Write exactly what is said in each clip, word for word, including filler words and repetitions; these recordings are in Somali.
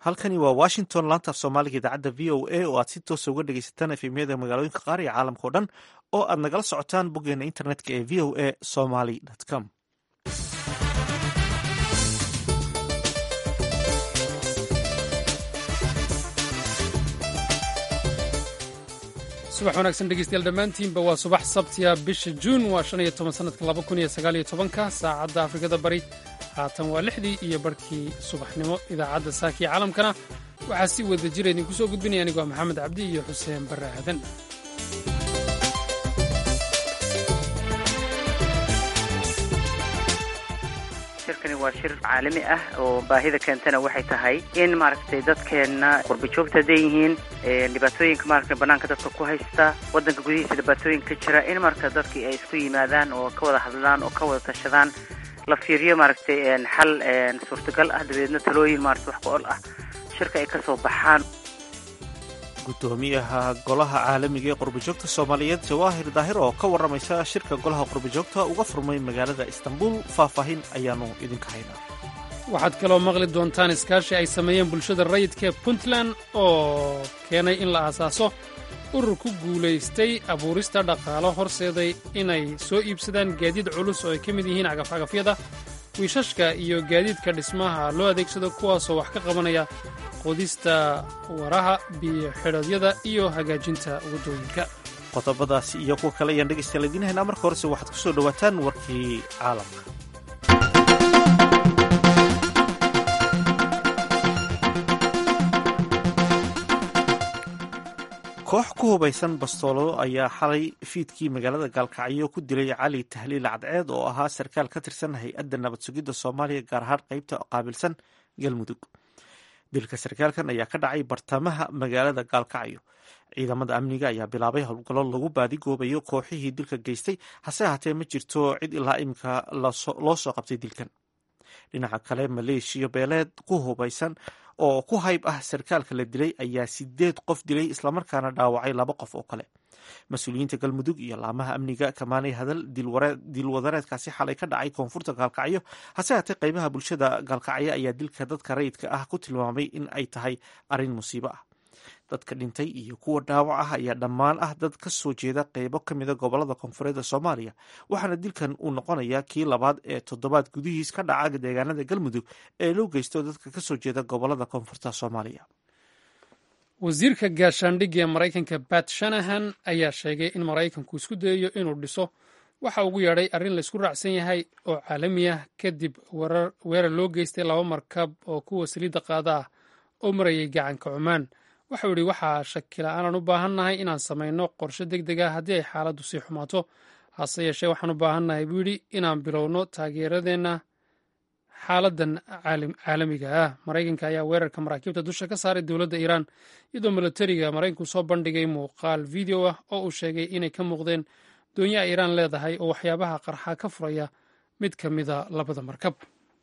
halkani waa washington laanta af soomaaliga idaacadda v o a oo aad si toosa uga dhegaysataan efemyada magaalooyinka qaar iyo caalamka o dhan oo aad nagala socotaan boggeena internetka ee v o a somaly com. subax wanaagsan dhegeystayaal dhammaantiinba waa subax sabtiya bisha juun waa shan iyo toban sanadka laba kun iyo sagaal iyo tobanka saacadda afrikada bari haatan waa lixdii iyo barhkii subaxnimo idaacadda saakiya caalamkana waxaa si wada jira idinku soo gudbinaya anigu waa maxamed cabdi iyo xuseen barre aadan. shirkani waa shir caalami ah oo baahida keentana waxay tahay in maaragtay dadkeenna qurbajoogta hadday yihiin dhibaatooyinka maaragtay bannaanka dadka ku haysta waddanka gudihiisa dhibaatooyinka ka jira in marka dadkii ay isku yimaadaan oo ka wada hadlaan oo ka wada tashadaan la fiiriyo maaragtay xal suurtagal ah dabeedna talooyin maaragtay wax ku ol ah shirka ay ka soo baxaan. gudoomiyaha golaha caalamiga ee qurbajoogta soomaaliyeed jawaahir daahir oo ka warramaysa shirka golaha qurbajoogta uga furmay magaalada istanbul faahfaahin ayaanu idinka haynaa. waxaad kaloo maqli doontaan iskaashi ay sameeyeen bulshada rayidka ee puntland oo keenay in la aasaaso urur ku guulaystay abuurista dhaqaalo horseeday inay soo iibsadaan gaadiid culus oo ay ka mid yihiin cagafcagafyada wiishashka iyo gaadiidka dhismaha loo adeegsado kuwaasoo wax ka qabanaya qodista waraha biyo xidhoodyada iyo hagaajinta waddooyinka. qodobadaasi iyo kuwa kale ayaan dhegaystayaal idiin haynaa. marka horese waxaad ku soo dhowaataan warkii caalamka. koox ku hubaysan bastoolado ayaa xalay fiidkii magaalada gaalkacyo ku dilay cali tahliil cadceed oo ahaa sarkaal ka tirsan hay-adda nabad sugidda soomaaliya gaar ahaan qaybta qaabilsan galmudug. dilka sarkaalkan ayaa ka dhacay bartamaha magaalada gaalkacyo. ciidamada amniga ayaa bilaabay howlgallo lagu baadigoobayo kooxihii dilka geystay hase ahaatee ma jirto cid ilaa iminka loo soo qabtay dilkan. dhinaca kale maleeshiya beeleed ku hubaysan oo ku hayb ah sarkaalka la dilay ayaa sideed qof dilay islamarkaana dhaawacay laba qof oo kale. mas-uuliyiinta galmudug iyo laamaha amniga kamaanay hadal dilwadareedkaasi xalay ka dhacay koonfurta gaalkacyo hase haatee qaybaha bulshada gaalkacyo ayaa dilka dadka rayidka ah ku tilmaamay in ay tahay arrin musiibo ah. dadka dhintay iyo kuwa dhaawac ah ayaa dhammaan ah dad ka soo jeeda qeybo ka mida gobolada koonfureed ee soomaaliya waxaana dilkan uu noqonayaa kii labaad ee toddobaad gudihiis ka dhaca deegaanada galmudug ee loo geysto dadka ka soo jeeda gobolada koonfurta soomaaliya. wasiirka gaashaandhigga ee maraykanka bat shanahan ayaa sheegay in maraykanku isku dayayo inuu dhiso waxa ugu yeedhay arrin laysku raacsan yahay oo caalami ah kadib weerar loo geystay laba markab oo kuwa saliidda qaada ah oo marayay gacanka cumaan. waxau yidhi waxaa shakila aanan u baahannahay inaan samayno qorshe deg deg ah haddii ay xaaladdu sii xumaato hase yeeshee waxaan u baahannahay buu yidhi inaan bilowno taageeradeenna xaaladan caalamiga ah. maraykanka ayaa weerarka maraakiibta dusha ka saaray dowladda iiraan iyadoo milatariga maraykanku soo bandhigay muuqaal video ah oo uu sheegay inay ka muuqdeen doonyaha iiraan leedahay oo waxyaabaha qarxa ka furaya mid ka mida labada markab.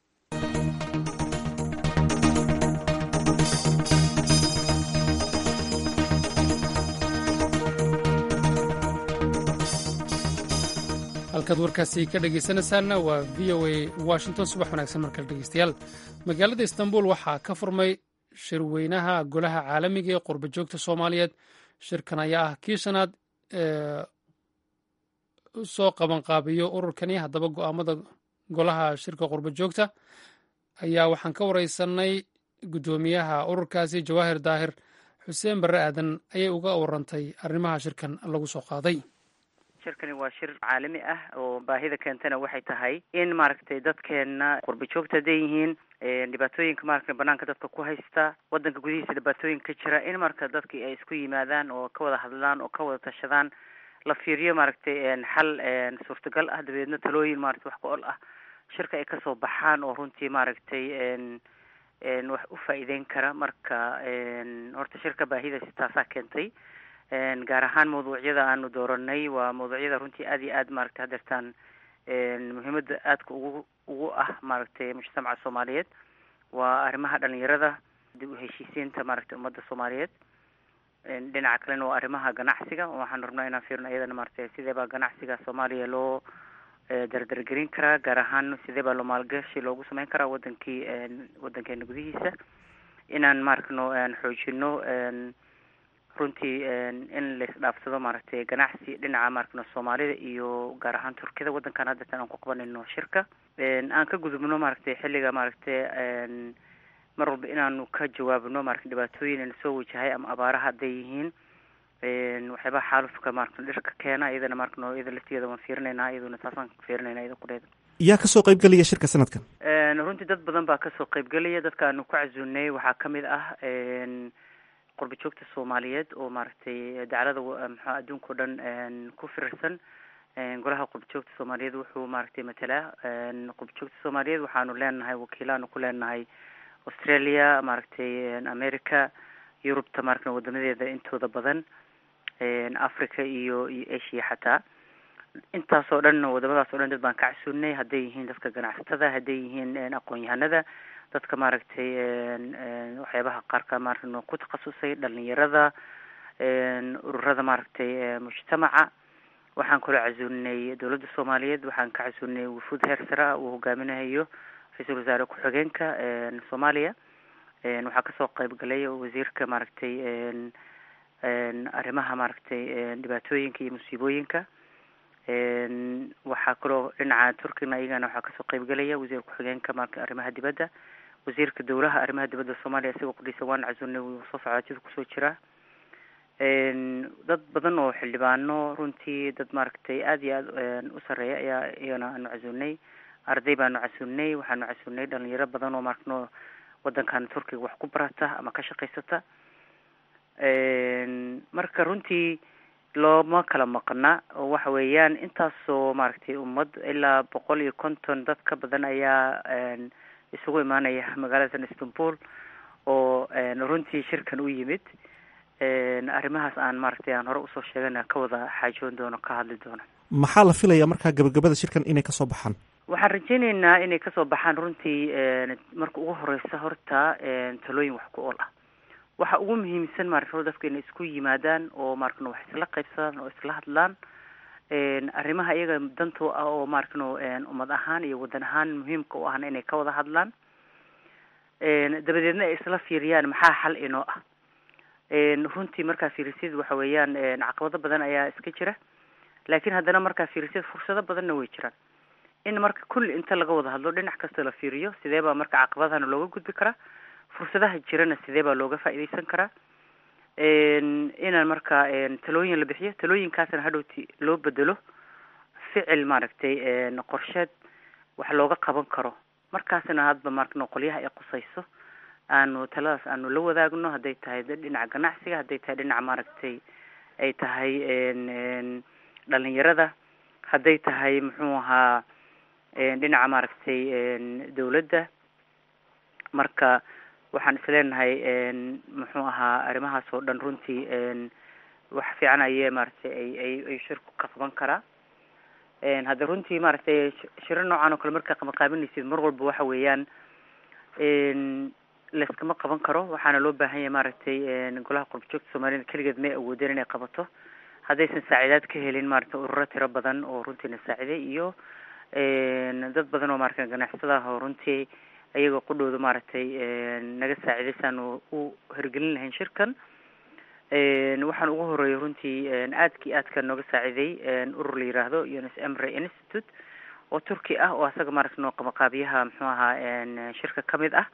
halkaad warkaasi ka dhegaysanaysaanna waa v o a washington. subax wanaagsan markale dhegeystayaal. magaalada istanbul waxaa ka furmay shirweynaha golaha caalamiga ee qurbajoogta soomaaliyeed. shirkan ayaa ah kii shanaad ee soo qabanqaabiyo ururkani. haddaba go'aamada golaha shirka qurbajoogta ayaa waxaan ka wareysanay guddoomiyaha ururkaasi jawaahir daahir. xuseen barre aadan ayay uga warantay arrimaha shirkan lagu soo qaaday. shirkani waa shir caalami ah oo baahida keentana waxay tahay in maaragtay dadkeenna qurbajoogta hadday yihiin dhibaatooyinka maaragtay bannaanka dadka ku haysta waddanka gudihiisa dhibaatooyinka ka jira in marka dadkii ay isku yimaadaan oo ka wada hadlaan oo ka wada tashadaan la fiiriyo maaragtay xal suurtagal ah dabeedna talooyin maaragtay wax ku ol ah shirka ay kasoo baxaan oo runtii maaragtay wax u faa'iideyn kara. marka horta shirka baahidaasi taasaa keentay. gaar ahaan mawduucyada aanu dooranay waa mawduucyada runtii aad iyo aad maaragtay hadeertaan muhiimadda aadka ugu ugu ah maaragtay mujtamaca soomaaliyeed. waa arrimaha dhalinyarada, dib u heshiisiinta maaragtay ummadda soomaaliyeed. dhinaca kalena waa arrimaha ganacsiga waxaan rabnaa inaan fiirno iyadana maaragtay sidee baa ganacsiga soomaaliya loo dardargelin karaa, gaar ahaan sidee baa loo maalgashi loogu sameyn karaa wadankii wadankeena gudihiisa. inaan maaragno xoojino runtii in laisdhaafsado maaragtay ganacsi dhinaca maaragno soomaalida iyo gaar ahaan turkida waddankan haddatan aan ku qabanayno shirka aan ka gudubno maaragtay xilliga maaragtay mar walba inaanu ka jawaabno maaragta dhibaatooyin ina soo wajahay ama abaaraha hadday yihiin waxyaabaha xaalufka maaragta dhirka keena iyadana maaragno iyada laftigeeda waan fiirinaynaa iyaduna taasaan fiirinayna iyada qureeda yaa kasoo qaybgelaya shirka sanadkan runtii dad badan baa kasoo qaybgelaya dadka aanu ku casuunay waxaa kamid ah qurba joogta soomaaliyeed oo maaragtay daclada maxaa adduunka o dhan ku firirsan golaha qurba joogta soomaaliyeed wuxuu maaragtay matalaa qurba joogta soomaaliyeed waxaanu leenahay wakiilaanu ku leenahay australia maaragtay america yurubta maaragta wadamadeeda intooda badan africa iyo iyo asia xataa intaas oo dhan wadamadaas o dhan dad baan ka casuunay hadday yihiin dadka ganacsatada hadday yihiin aqoon-yahanada dadka maaragtay waxyaabaha qaarka maaragta ku takhasusay dhalinyarada ururada maaragtay mujtamaca waxaan kaloo casuunay dawladda soomaaliyeed waxaan ka casuunay wufuud heer sare ah uu hogaaminayo ra-iisul wasaare ku-xigeenka soomaaliya waxaa kasoo qayb galay wasiirka maaragtay arrimaha maaragtay dhibaatooyinka iyo musiibooyinka waxaa kaloo dhinaca turkina iyagana waxaa kasoo qayb galaya wasiir ku-xigeenka maaragtay arrimaha dibadda wasiirka dawlaha arrimaha dibadda soomaaliya isagoo kudhiisa waan casuunay wuu soo socdaajida kusoo jira dad badan oo xildhibaano runtii dad maaragtay aada iyo aada u sareeya ayaa iyagana aanu casuunay arday baanu casuunay waxaanu casuunay dhalinyaro badan oo maaragno waddankan turkiga wax ku barata ama ka shaqaysata marka runtii looma kala maqna oo waxa weeyaan intaasoo maaragtay ummad ilaa boqol iyo konton dad ka badan ayaa isugu imaanaya magaalada istanbul oo runtii shirkan u yimid arrimahaas aan maaragtay aan hore usoo sheegana ka wada xaajoon doono ka hadli doono maxaa la filayaa markaa gabagabada shirkan inay kasoo baxaan waxaan rajaynaynaa inay kasoo baxaan runtii marka ugu horeysa horta talooyin wax ku ool ah waxa ugu muhiimsan maaragta dadka inay isku yimaadaan oo maaragtay wax isla qaybsadaan oo isla hadlaan arrimaha iyaga dantoo ah oo maaragtay ummad ahaan iyo wadan ahaan muhiimka u ahna inay ka wada hadlaan dabadeedna ay isla fiiriyaan maxaa xal inoo ah runtii markaa fiirisyada waxa weeyaan caqabado badan ayaa iska jira laakiin haddana markaa fiirisyada fursado badanna way jiraan in marka kulli inta laga wada hadlo dhinac kasta la fiiriyo sidee baa marka caqabadahana looga gudbi karaa fursadaha jirana sidee baa looga faa'iidaysan karaa inaan marka talooyin la bixiyo talooyinkaasna hadhowti loo bedelo ficil maaragtay qorsheed wax looga qaban karo markaasna hadba maaragta qolyaha ay qusayso aanu taladaas aanu la wadaagno hadday tahay dhinaca ganacsiga hadday tahay dhinaca maaragtay ay tahay dhalinyarada hadday tahay muxuu ahaa dhinaca maaragtay dawladda marka waxaan isleenahay muxuu ahaa arrimahaas oo dhan runtii wax fiican ayee maaragtay ay ay ay shirku ka qaban karaa hadda runtii maaragtay shiro noocan oo kale markaa qamaqaabinaysid mar walba waxa weeyaan layskama qaban karo waxaana loo baahan yahay maaragtay golaha qurba joogta soomaaliyed keligeed may awoodeen inay qabato haddaysan saaciidaad ka helin maaragtay ururo tiro badan oo runtiina saaciday iyo dad badan oo maaragtay ganacsadaha oo runtii ayagoo qudhooda maaragtay naga saacidaysaan u hirgelin lahayn shirkan waxaan ugu horeeyay runtii aadkii aadka nooga saaciday urur la yiraahdo Yunus Emre Institute oo turki ah oo asaga maaragtay noo qamaqaabiyaha muxuu ahaa shirka kamid ah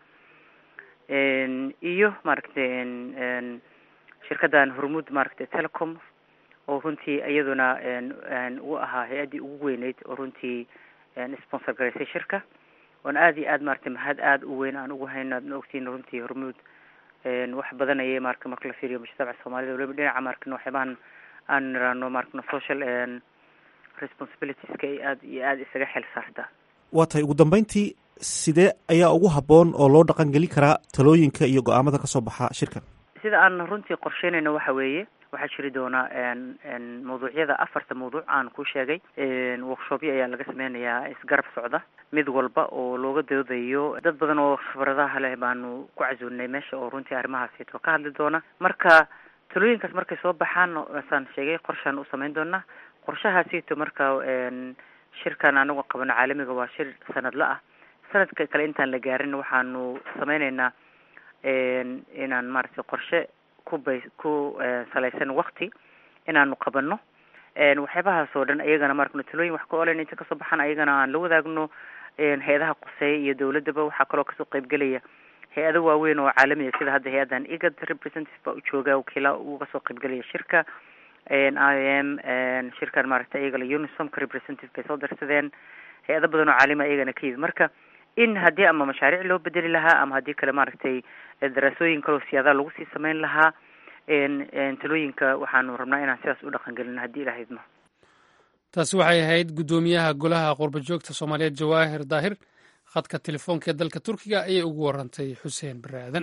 iyo maaragtay shirkadan hormuud maaragtay telecom oo runtii iyaduna u ahaa hay-addii ugu weyneyd oo runtii sponsor garaysay shirka oon aada iyo aada maaragtay mahad aada u weyn aan ugu hayno aadna ogtiin runtii hormuud wax badan ayay maaragtay marka la fiiriyo mujtamaca soomaalida waliba dhinaca maaragtay waxyaabahan aan niraano maaragtay social responsibilitieska ay aada iyo aada isaga xil saartaa waa tahay ugu dambeyntii sidee ayaa ugu habboon oo loo dhaqan gelin karaa talooyinka iyo go-aamada kasoo baxa shirkan sida aan runtii qorsheynayno waxa weeye waxaa jiri doonaa mawduucyada afarta mawduuc aan ku sheegay workshopyo ayaa laga sameynayaa isgarab socda mid walba oo looga doodayo dad badan oo khibradaha leh baanu ku casuunay meesha oo runtii arrimahaasito ka hadli doona marka talooyinkaas markay soo baxaan saan sheegay qorshaan u samayn doonaa qorshahaasito marka shirkan anagu qabano caalamiga waa shir sanadla ah sanadka kale intaan la gaarin waxaanu sameyneynaa inaan maaragtay qorshe ku bay ku salaysan waqti inaanu qabano waxyaabahaas oo dhan ayagana maaragtay talooyin wax ka oolen inta kasoo baxan ayagana aan la wadaagno hay-adaha quseeya iyo dawladaba waxaa kaloo kasoo qaybgelaya hay-ado waaweyn oo caalamiya sida hadda hay-adan igad representative baa u jooga wakiila uga soo qaybgelaya shirka I M shirkan maaragtay ayagala unisomka representative bay soo darsadeen hay-ado badan oo caalami ayagana ka yimid marka in haddii ama mashaariic loo bedeli lahaa ama haddii kale maaragtay daraasooyin kaloo siyaadaha lagu sii samayn lahaa talooyinka waxaanu rabnaa inaan sidaas u dhaqangelino haddii ilaha idmo taasi waxay ahayd guddoomiyaha golaha qurba joogta soomaaliyeed jawaahir daahir khadka telefoonka ee dalka turkiga ayay ugu warantay xuseen bare aadan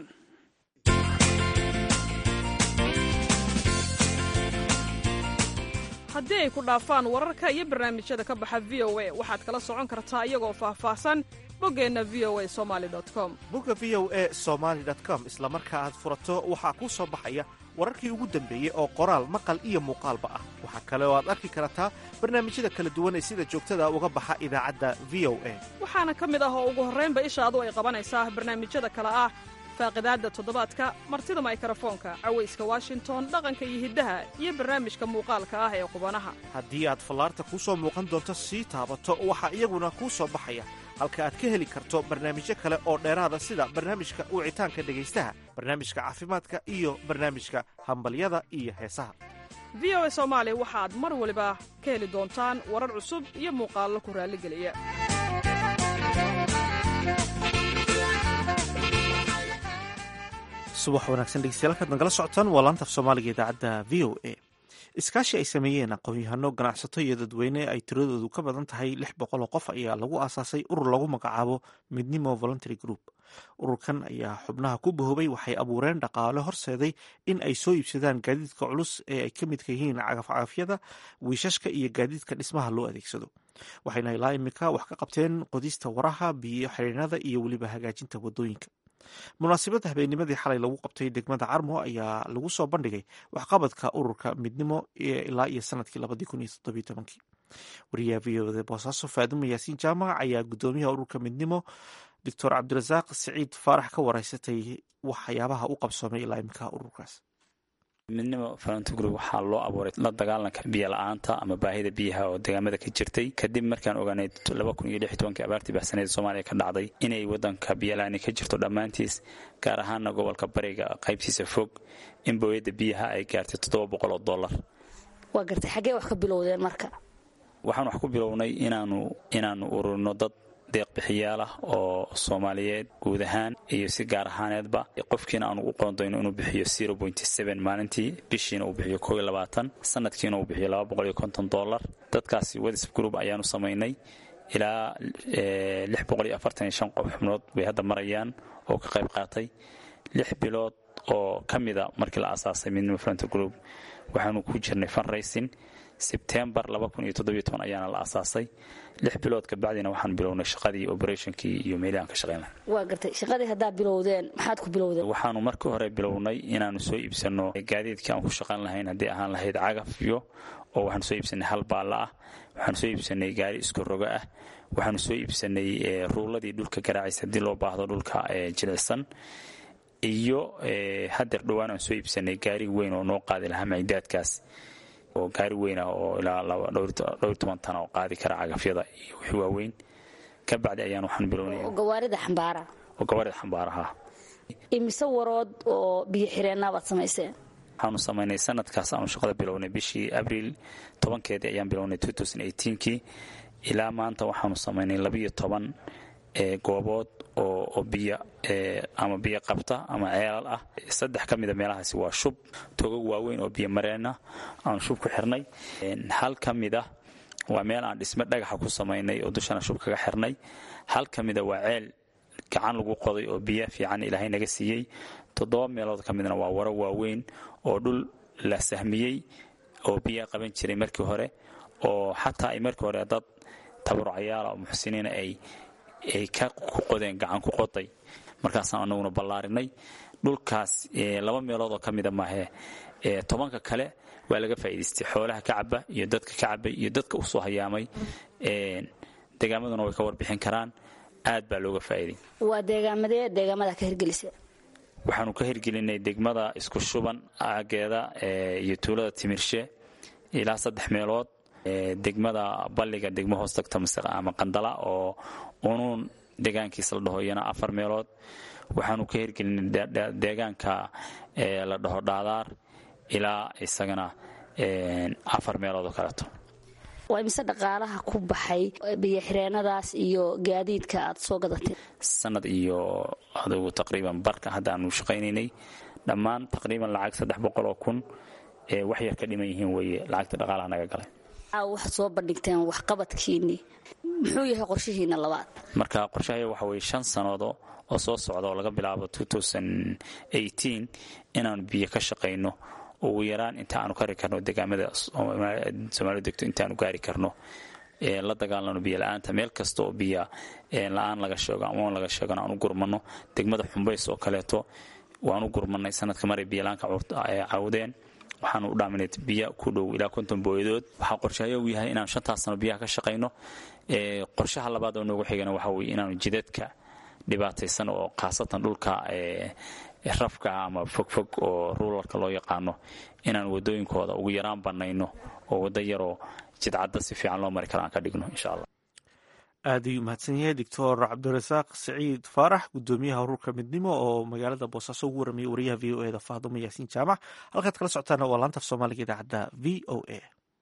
haddii ay ku dhaafaan wararka iyo barnaamijyada ka baxa v o a waxaad kala socon kartaa iyagoo faahfaahsan boggeenna v o a somaali dot com bogga v o a somaali dot com isla marka aad furato waxaa kuu soo baxaya wararkii ugu dambeeyey oo qoraal maqal iyo muuqaalba ah waxaa kale oo aad arki kartaa barnaamijyada kala duwan ee sida joogtada uga baxa idaacadda v o a waxaana ka mid ah oo ugu horraynba ishaadu ay qabanaysaa barnaamijyada kale ah faaqidaadda toddobaadka martida maykarafoonka cawayska washington dhaqanka iyo hiddaha iyo barnaamijka muuqaalka ah ee qubanaha haddii aad fallaarta kuu soo muuqan doonto sii taabato waxaa iyaguna kuu soo baxaya halka aad ka heli karto barnaamijyo kale oo dheeraada sida barnaamijka wicitaanka dhegaystaha barnaamijka caafimaadka iyo barnaamijka hambalyada iyo heesaha v o a soomaali waxaad mar waliba ka heli doontaan warar cusub iyo muuqaallo ku raalligeliya subax wanaagsan dhegeystayaal kaad nagala socotaan waa laanta af soomaaliga idaacadda v o a iskaashi ay sameeyeen aqoon-yahano ganacsato iyo dadweyne ay tiradoodu ka badan tahay lix boqol oo qof ayaa lagu aasaasay urur lagu magacaabo midnimo voluntary group ururkan ayaa xubnaha ku bahoobay waxay abuureen dhaqaale horseeday in ay soo iibsadaan gaadiidka culus ee ay ka midka yihiin cagafcagafyada wiishashka iyo gaadiidka dhismaha loo adeegsado waxayna ilaa imika wax ka qabteen qodista waraha biyo xiriirnada iyo weliba hagaajinta wadooyinka munaasabadda habeennimadii xalay lagu qabtay degmada carmo ayaa lagu soo bandhigay waxqabadka ururka midnimo ilaa iyo sanadkii labadii kun iyo toddobiyo tobankii wariyaha v o da boosaaso faadimo yaasiin jaamac ayaa guddoomiyaha ururka midnimo doctor cabdirasaaq siciid faarax ka wareysatay waxyaabaha u qabsoomay ilaa imika ururkaas midnimo voluntary group waxaa loo abuuray la dagaalanka biyo la-aanta ama baahida biyaha oo deegaamada ka jirtay kadib markaan ogaanay laba kun iyo lix iyo tobankii abaartii baxsaneed soomaaliya ka dhacday inay wadanka biyo-la-aani ka jirto dhammaantiis gaar ahaana gobolka bariga qaybtiisa fog in booyadda biyaha ay gaartay toddoba boqol oo dollar waa gartay xaggee wax ka bilowdeen marka waxaan wax ku bilownay inaanu inaanu ururino dad deeqbixiyaal ah oo soomaaliyeed guud ahaan iyo si gaar ahaaneedba qofkiina aanu u qoondayno inuu bixiyo zero point seven maalintii bishiina uu bixiyo kow iyo labaatan sanadkiina uu bixiyo laba boqol iyo konton dollar dadkaasi whatsapp group ayaanu samaynay ilaa lix boqol iyo afartan iyo shan qof xubnood bay hadda marayaan oo ka qayb qaatay lix bilood oo ka mida markii la aasaasay midnimo voluntary group waxaanu ku jirnay fundraising sebtembar laba kun iyo toddobiyo toban ayaana la aasaasay lix bilood ka bacdina waxaan bilownay shaqadii operationkii iyo meelii aan ka shaqaynay waa gartay shaqadii haddaa bilowdeen maxaad ku bilowdeen waxaanu markii hore bilownay inaanu soo iibsano gaadiidkii aan ku shaqayn lahayn haddii ahaan lahayd cagafyo oo waxaanu soo iibsanay hal baalla ah waxaanu soo iibsanay gaari isku rogo ah waxaanu soo iibsanay ruuladii dhulka garaacaysa haddii loo baahdo dhulka jilicsan iyo hadeer dhowaan aan soo iibsanay gaari weyn oo noo qaadi lahaa macidaadkaas oo gaari weyn ah oo ilaa dhowr toban tan oo qaadi kara cagafyada iyo wixii waaweyn ka bacdi ayaan waxaan bilownay oo gawaarida xambaara oo gawaarida xambaaraha imise warood oo biyo xireenna baad samayseen waxaanu samaynay sanadkaas aanu shaqada bilownay bishii abriil tobankeedii ayaan bilownay kii ilaa maanta waxaanu samaynay labiyo toban goobood oo biyo ama biyo qabta ama ceelal ah saddex ka mida meelahaasi waa shub togog waaweyn oo biyo mareena aanu shub ku xirnay hal ka mida waa meel aan dhisme dhagaxa ku samaynay oo dushana shub kaga xirnay hal ka mida waa ceel gacan lagu qoday oo biyo fiican ilaahay naga siiyey toddoba meelood ka midna waa waro waaweyn oo dhul la sahmiyey oo biyo qaban jiray markii hore oo xataa ay markii hore dad tabarucayaala oo muxsiniina ay ay ka ku qodeen gacan ku qoday markaasaan anaguna ballaarinay dhulkaas laba meelood oo ka mida maahe tobanka kale waa laga faa'iidaystay xoolaha ka caba iyo dadka ka cabay iyo dadka u soo hayaamay deegaamaduna way ka warbixin karaan aad baa looga faa'iiday waa deegaamadee deegaamada ka hirgelisay waxaanu ka hirgelinay degmada isku shuban aageeda iyo tuulada timirshe ilaa saddex meelood, degmada balliga degmo hoos tagta ama qandala oo unuun deegaankiisa la dhaho iyana afar meelood. waxaanu ka hirgelinay deegaanka la dhaho dhaadaar ilaa isagana afar meelood oo kaleeto. waa imise dhaqaalaha ku baxay biyo-xireenadaas iyo gaadiidka aad soo gadatay? sanad iyo adugu taqriiban barka haddaanu shaqaynaynay dhammaan taqriiban lacag saddex boqol oo kun wax yar ka dhiman yihiin weeye lacagta dhaqaalaha naga galay. waxaad soo bandhigteen waxqabadkiinni, muxuu yahay qorshihiina labaad? marka qorshahaya waxa weye shan sanado oo soo socda oo laga bilaabo inaanu biyo ka shaqayno ugu yaraan inta aanu kari karno deegaamada Soomaaliya degto intaanu gaari karno, la dagaalano biyo la'aanta meel kasta oo biyo la'aan laga sheego ama laga sheegana aanu gurmano. degmada Xumbays oo kaleeto waanu gurmanay sanadka maray biyo la'aanka caawdeen, waxaanu u dhaaminay biyo ku dhow ilaa konton booyadood. waxaa qorshayo uu yahay inaanu shantaas sano biyaha ka shaqayno. qorshaha labaad oo noogu xigana waxa weeye inaanu jidadka dhibaataysan oo khaasatan dhulka rafka ama fogfog oo ruularka loo yaqaano inaan wadooyinkooda ugu yaraan banayno oo wada yaroo jidcadda si fiican loo mari karo aan ka dhigno insha allah. aad ayuu mahadsan yahay doctor cabdirasaaq saciid faarax, gudoomiyaha ururka midnimo oo magaalada boosaaso ugu warramiyay wariyaha v o e da faadumo yaasiin jaamac. halkaad kala socotaana waa laanta af soomaaliga idaacadda v o a.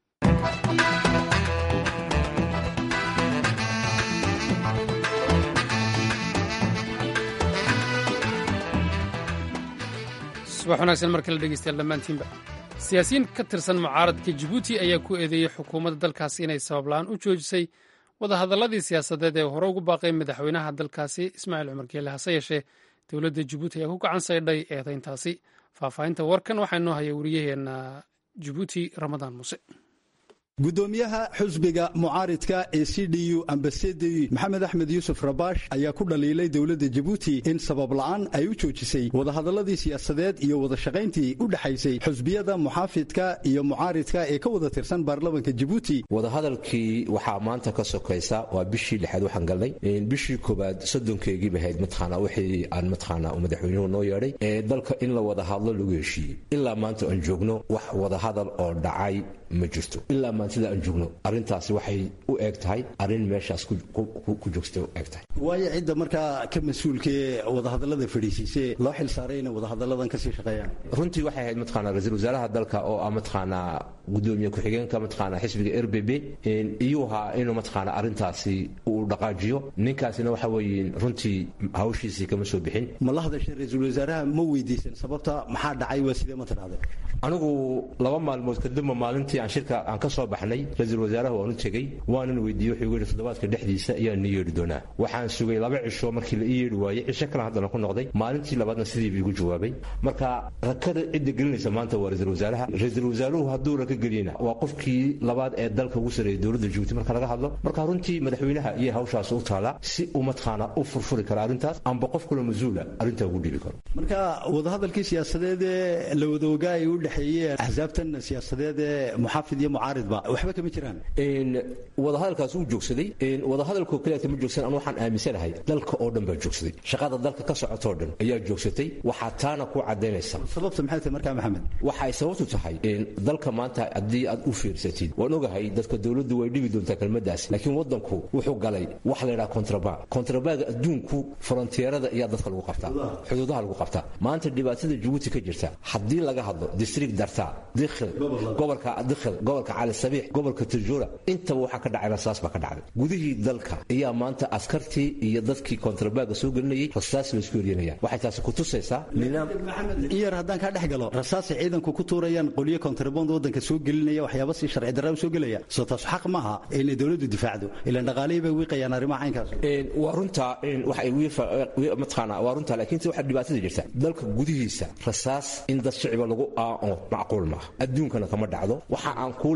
subax wanaagsan mar kale dhegeystayaal dhammaantiinba. siyaasiyiin ka tirsan mucaaradka Djibouti ayaa ku eedeeyey xukuumadda dalkaasi inay sabab la'aan u joojisay wadahadalladii siyaasadeed ee hore ugu baaqay madaxweynaha dalkaasi Ismaaciil Cumar Geele. hase yeeshee dowladda Djibouti ayaa ku gacan saydhay eedayntaasi. faahfaahinta warkan waxaa inoo haya wariyaheena Djibouti Ramadaan Muuse. gudoomiyaha xusbiga mucaaridka ee C D U ambassador Maxamed Axmed Yuusuf Rabash ayaa ku dhaliilay dowladda Djibouti in sabab la'aan ay u joojisay wadahadaladii siyaasadeed iyo wada shaqayntii u dhaxaysay xusbiyada muxaafidka iyo mucaaridka ee ka wada tirsan baarlamaanka Djibouti. wadahadalkii waxaa maanta ka sokaysa waa bishii lixaad waxaan galnay bishii koobaad soddonkeegii bahayd matxana wixii aan matxana madaxweynuhu noo yeedhay ee dalka in la wada hadlo lagu heshiiyey. ilaa maanta aan joogno wax wada hadal oo dhacay ma jirto. ilaa sida aan joogno arintaasi waxay u eeg tahay arin meeshaas ku joogstay u eeg tahay. waayo cidda markaa ka mas-uulkee wadahadallada fadhiisiisee loo xil saaray inay wadahadalladan ka sii shaqeeyaan? runtii waxay ahayd mataqaanaa ra-iisul wasaaraha dalka oo ah mataqaanaa gudoomiye ku-xigeenka mataqaanaa xisbiga R B B iyuu ahaa inuu mataqaanaa arintaasi uu dhaqaajiyo. ninkaasina waxa weeye runtii hawshiisii kama soo bixin. ma la hadashay ra-iisul wasaaraha ma weydiisan sababta maxaa dhacay waa sidee ma tidhahdeen? anigu laba maalmood kadibba maalintii aan shirka aan ka soo baxnay ra-iisul wasaaraha waanu tegey waanan weydiiyey wuxuu yidhi toddobaadka dhexdiisa ayaan ni yeedhi doonaa. waxaan sugay laba cisho markii la ii yeedhi waayey cisho kale haddana ku noqday. maalintii labaadna sidii buu igu jawaabay. marka rakada cidda gelinaysa maanta waa ra-iisul wasaaraha. ra-iisul wasaaruhu hadduu raka geliyena waa qofkii labaad ee dalka ugu sareeyay dowladda Djibouti marka laga hadlo. marka runtii madaxweynaha iyo hawshaas u taala si uu matqaana u furfuri karo arrintaas amba qof kale mas'uula arrinta ugu dhibi karo. marka wadahadalkii siyaasadeed ee la wada ogaayay u dhaxeeyay ahzaabtan siyaasadeed ee muxaafid iyo mucaaridba waxba kama jiraan. in wadahadalkaas uu joogsaday in wadahadalku kaliya ma joogsan aan waxaan aaminsanahay dalka oo dhan baa joogsaday. shaqada dalka ka socota oo dhan ayaa joogsatay. waxa taana ku cadeynaysa sababta maxay tahay markaa Maxamed? waxa ay sababtu tahay in dalka maanta haddii aad u fiirsatid waan ogahay dadka dawladdu way dhibi doontaa kelmadaas laakiin wadanku wuxuu galay wax la yiraahdo contraband. contraband adduunku frontierada iyo dadka lagu qabtaa xuduudaha lagu qabtaa. maanta dhibaatada Djibouti ka jirta haddii laga hadlo district Darta dikhil gobolka dikhil gobolka Cali Sabiix gobolka Tujura intaba waxa ka dhacay rasaas ba ka dhacay gudihii dalka ayaa maanta askartii iyo dadkii contraband soo gelinayay rasaas la isku yeerinaya. waxay taasi ku tusaysaa nidaam Maxamed iyar haddaan ka dhex galo rasaas ciidanku ku tuurayaan qoliyo contraband wadanka soo gelinaya waxyaabo si sharci darro soo gelaya soo taas xaq maaha in dawladdu difaacdo ilaa dhaqaalay bay wiiqayaan arrimaha aynkaas. een waa runta in waxay matqaana waa runta laakiin waxa dhibaatada jirta dalka gudihiisa rasaas in dad shacab lagu aao macquul ma adduunkana kama dhacdo. waxa aan ku leeyahay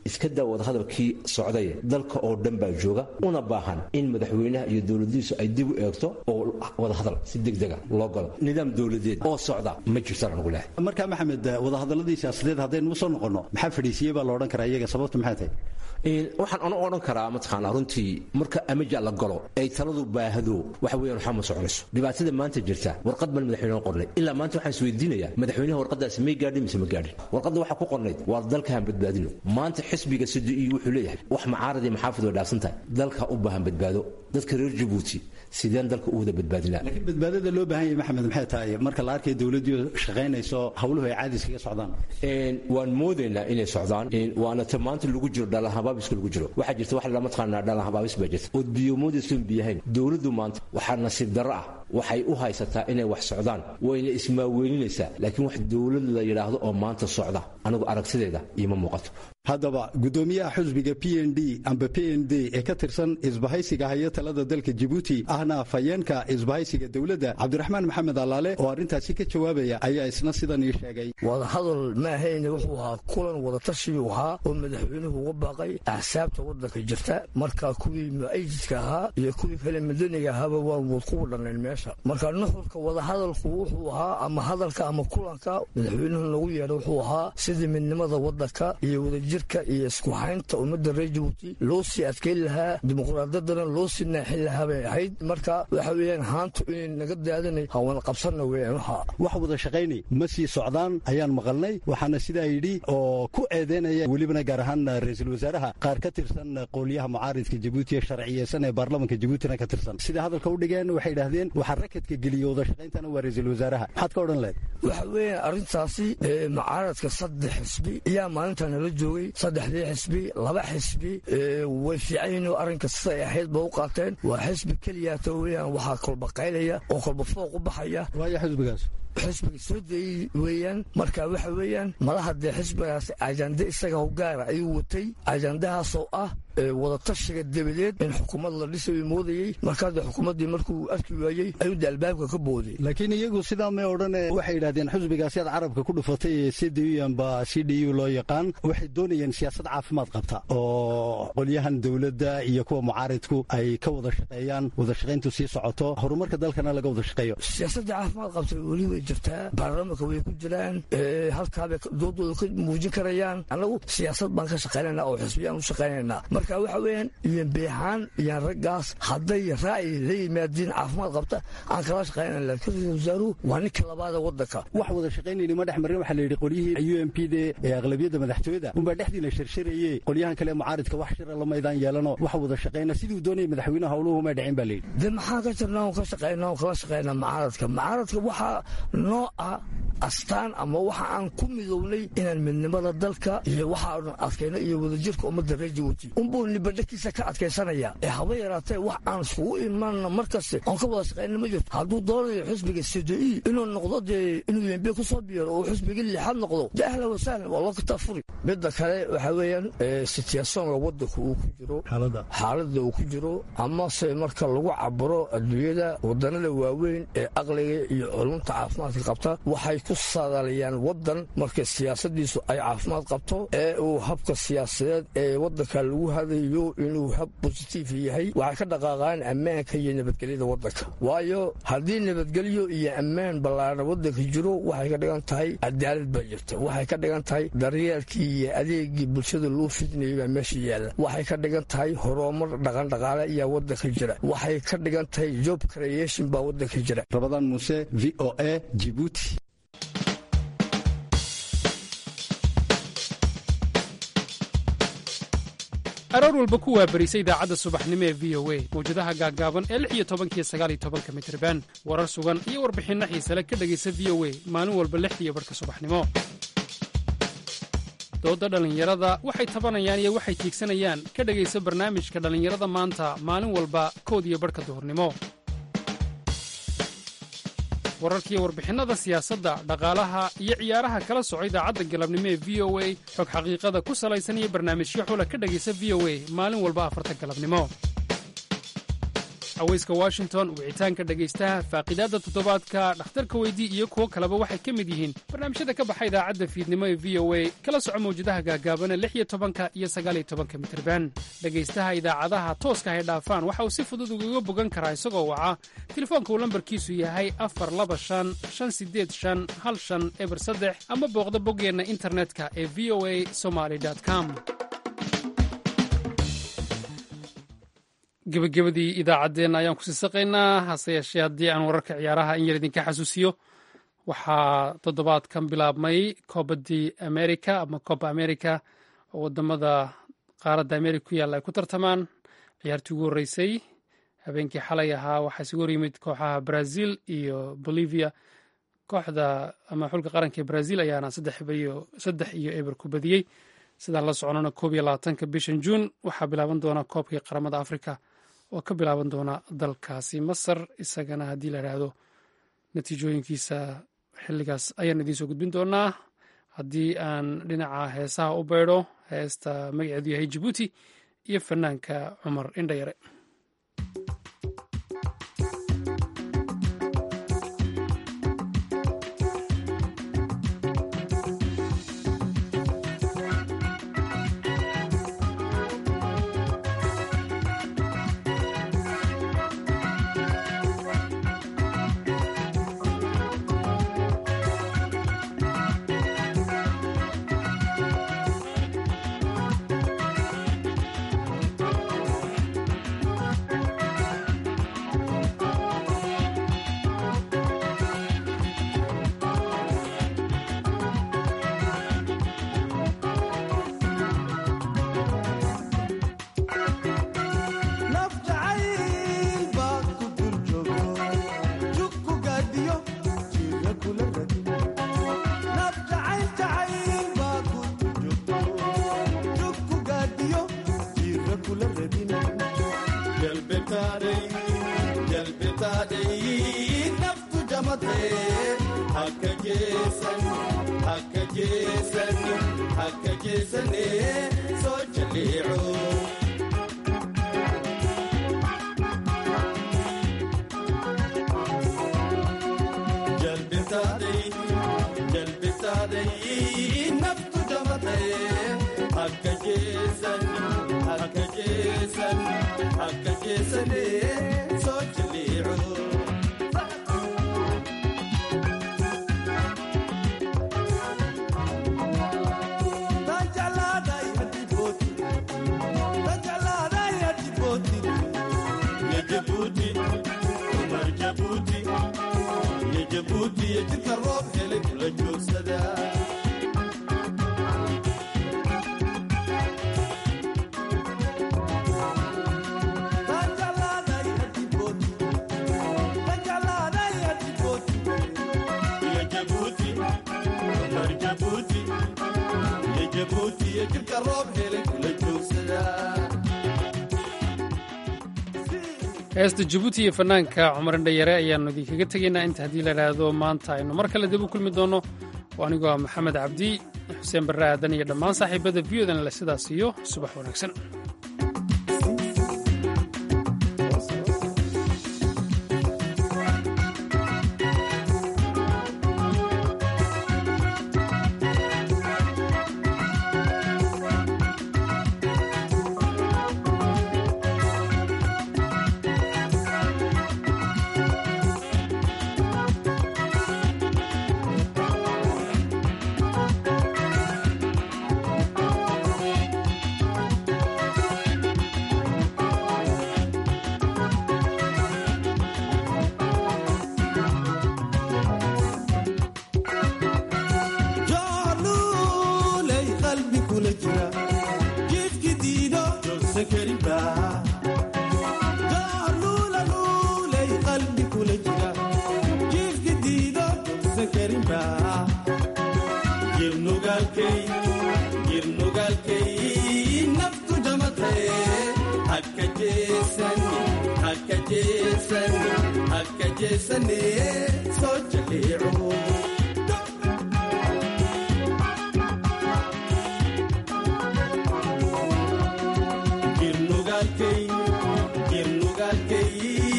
iska daa wadahadalkii socday dalka oo dhan baa jooga una baahan in madaxweynaha iyo dowladiisu ay dib u eegto oo wadahadal si degdega loo galo nidaam dowladeed oo socda ma jirtaan ugu leh marka maxamed wadahadaladii siyaasadeed haddaynu soo noqono maxaa fadhiisiyey baa la odhan karaa iyaga sababtu maxay tahay waxaan anu odhan karaa mataqaanaa runtii marka amaja la galo ay taladu baahdo waxa weeyaan waxaa ma soconayso dhibaatada maanta jirta warqad baan madaxweynaha qornay ilaa maanta waxaan isweydiinayaa madaxweynaha warqadaasi may gaadhin mise ma gaadhin warqadda waxaa ku qornayd waa dalkaan badbaadino maanta xisbiga sida iyo wuxuu leeyahay wax macaarad iyo maxaafid oo dhaafsan tahay dalka u baahan badbaado dadka reer Djibouti sideen dalka u wada badbaadinaa laakiin badbaadada loo baahan yahay maxamed maxay tahay marka la arkay dawladdu shaqaynayso hawluhu ay caadi iskaga socdaan een waan moodeynaa inay socdaan een waana maanta lagu jiro dhalahabaabis lagu jiro waxa jirta wax la mataqaanaa dhalahabaabis baa jirta oo biyomoodiisun biyahayn dawladdu maanta waxa nasiib darro ah waxay u haysataa inay wax socdaan wayna ismaaweelinaysaa laakiin wax dawlad la yiraahdo oo maanta socda anigu aragtideeda ima muuqato haddaba gudoomiyaha xisbiga P N D amba P N D ee ka tirsan isbahaysiga hay'adda talada dalka Djibouti ahna fayeenka isbahaysiga dawladda Cabdiraxmaan Maxamed Alaale oo arintaasi ka jawaabaya ayaa isna sidan ii sheegay wada hadal ma ahayn wuxuu ahaa kulan wada tashi ahaa oo madaxweynuhu uga baaqay ahsaabta wadanka jirta marka kuwii mu'ayidka ahaa iyo kuwii kale madaniga ahaa waa wad ku dhaneen meesha marka nuxurka wada hadalku wuxuu ahaa ama hadalka ama kulanka madaxweynuhu lagu yeeray wuxuu ahaa sidii midnimada wadanka iyo wada jirka iyo isku haynta ummadda reer Djibouti loo sii adkeyn lahaa dimuqraadiyadana loo sii naaxin lahaa bay ahayd marka waxa weeyaan haantu in naga daadanay hawan qabsanna weeyaan waxa wax wada shaqaynay ma sii socdaan ayaan maqalnay waxaana sidaa yidhi oo ku eedeynaya welibana gaar ahaan ra'iisul wasaaraha qaar ka tirsan qowliyaha mucaaridka Djibouti ee sharciyeysan ee baarlamaanka Djibouti ka tirsan sida hadalka u dhigeen waxay yiraahdeen waxa rakadka geliyo wada shaqayntana waa ra'iisul wasaaraha maxaad ka odhan lahayd waxa weeyaan arintaasi mucaaradka saddex xisbi ayaa maalintan la joogay saddexdii xisbi laba xisbi way fiicayeen arrinka say ahayd baa u qaateen waa xisbi kaliya tawayaan waxa kolba qaylaya oo kolba fooq u baxaya waa xisbigaas xisbiga soo deeyay weeyaan marka waxa weeyaan malaha de xisbigaas ajanda isaga u gaar ah ayuu watay ajandahaas oo ah wada tashiga dabadeed in xukuumad la dhisay moodayay marka xukuumadii markuu arki waayay ayuu dalbaabka ka booday laakiin iyagu sidaa ma odhan waxay yiraahdeen xisbigaas yada carabka ku dhufatay ee C D U amba C D U loo yaqaan waxay doonayeen siyaasad caafimaad qabta oo qolyahan dawladda iyo kuwa mucaaridku ay ka wada shaqeeyaan wada shaqayntu sii socoto horumarka dalkana laga wada shaqeeyo siyaasadda caafimaad qabta wali way jirtaa baarlamaanka way ku jiraan ee halka bay doodooda ka muujin karayaan anagu siyaasad baan ka shaqeynaa oo xisbiyaan u shaqeynaa marka waxa weeyaan iyo beexan iyo ragaas haday raay leeyimaadin caafimaad qabta aan kala shaqeynaa laakiin wasaaruhu waa ninka labaad wadanka wax wada shaqeynayna ma dhaxmarin waxa la yiri qolyihii U M P D ee aqlabiyada madaxtooyada uma dhaxdiina shirshirayay qolyahan kale mucaaridka wax shir la meedaan yeelano wax wada shaqeyna sidii doonay madaxweynaha hawluhu ma dhicin baa leeyahay de maxaa ka jirnaa ka shaqeynaa kala shaqeynaa mucaaradka mucaaradka waxa nooca astaan ama waxa aan ku midownay inaan midnimada dalka iyo waxa aan adkayno iyo wada jirka ummadda reer Djibouti umbu nibadkiisa ka adkaysanaya ee haba yaraatay wax aan isku imaan markaas aan ka wada shaqeynaa ma jirto hadduu doonayo xisbiga C D U inuu noqdo de inuu U M P ku soo biiro oo xisbiga lixaad noqdo ahlan wa sahlan wallah ka tafuri midda kale waxa weeyaan sitiyaasoonka wadanka uu ku jiro xaaladda xaaladda uu ku jiro ama se marka lagu cabiro adduunyada wadanada waaweyn ee aqliga iyo culumta caafimaadka qabta waxay ku saadaaliyaan wadan marka siyaasadiisu ay caafimaad qabto ee uu habka siyaasadeed ee wadanka lagu hadayo inuu hab positive yahay waxay ka dhaqaaqaan ammaanka iyo nabadgelyada wadanka waayo haddii nabadgelyo iyo ammaan ballaaran wadanka jiro waxay ka dhigan tahay cadaalad baa jirta waxay ka dhigan tahay daryeelkii iyo adeegii bulshada loo fidinayo baa meesha yaalla waxay ka dhigan tahay horumar dhaqan dhaqaale ayaa wadanka jira waxay ka dhigan tahay job creation baa wadanka jira Ramadan Muse V O A Djibouti aroor walba ku waabarisay idaacadda subaxnimo ee v o a mawjadaha gaaggaaban ee lix iyo tobankiyo sagaal iyo tobanka mitirban warar sugan iyo warbixinno xiisale ka dhegaysa v o a maalin walba lix iyo barhka subaxnimo doodda dhallinyarada waxay tabanayaan iyo waxay tiigsanayaan ka dhegaysa barnaamijka dhallinyarada maanta maalin walba kood iyo barhka duhurnimo wararkiiyo warbixinnada siyaasadda dhaqaalaha iyo ciyaaraha kala soco idaacadda galabnimo ee v o a xog xaqiiqada ku salaysan iyo barnaamijyo xula ka dhegaysa v o a maalin walba afarta galabnimo cawayska washington wicitaanka dhegaystaha faaqidaadda toddobaadka dhakhtarka weydii iyo kuwo kaleba waxay ka mid yihiin barnaamijyada ka baxa idaacadda fiidnimo ee v o a kala soco mawjadaha gaagaabana lix iyo tobanka iyo sagaal iyo tobanka mitirban dhegaystaha idaacadaha tooska hay dhaafaan waxa uu si fudud ugaga bogan karaa isagoo waca telefoonka uu lambarkiisu yahay afar laba shan shan sideed shan hal shan eber saddex ama booqda boggeenna internetka ee v o a somaly com gebagabadii idaacaddeenna ayaan kusii saqaynaa hase yeeshee haddii aan wararka ciyaaraha in yar idinka xasuusiyo waxaa toddobaadkan bilaabmay koobadii america ama coba america oo wadamada qaaradda america ku yaalla ay ku tartamaan ciyaartii ugu horreysay habeenkii xalay ahaa waxaa isugu hor yimid kooxaha brazil iyo bolivia kooxda ama xulka qaranka ee brazil ayaana saddex iyo eber ku badiyey sidaan la soconana koob iyo labaatanka bishan juun waxaa bilaaban doona koobkii qaramada africa oo ka bilaaban doona dalkaasi masar isagana haddii la idhaahdo natiijooyinkiisa xilligaas ayaan idiin soo gudbin doonaa haddii aan dhinaca heesaha u beydho heesta magaceedu yahay jibuuti iyo fanaanka cumar indhayare heesta jabuuti iyo fanaanka cumar indhayare ayaannu idinkaga tegaynaa inta haddii la idhaahdo maanta aynu mar kale dib u kulmi doonno oo anigoo ah maxamed cabdi xuseen barre aadan iyo dhammaan saaxiibada v o dan le sidaas iyo subax wanaagsan Girnugalkay, girnugalkay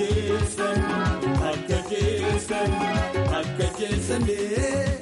jeesan, akka jeesan, akka jeesan.